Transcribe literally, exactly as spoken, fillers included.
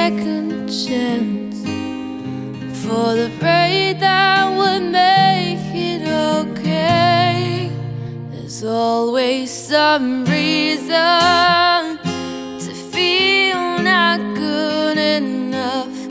second chance for the pray that would make it okay. There's always some reason to feel not good enough.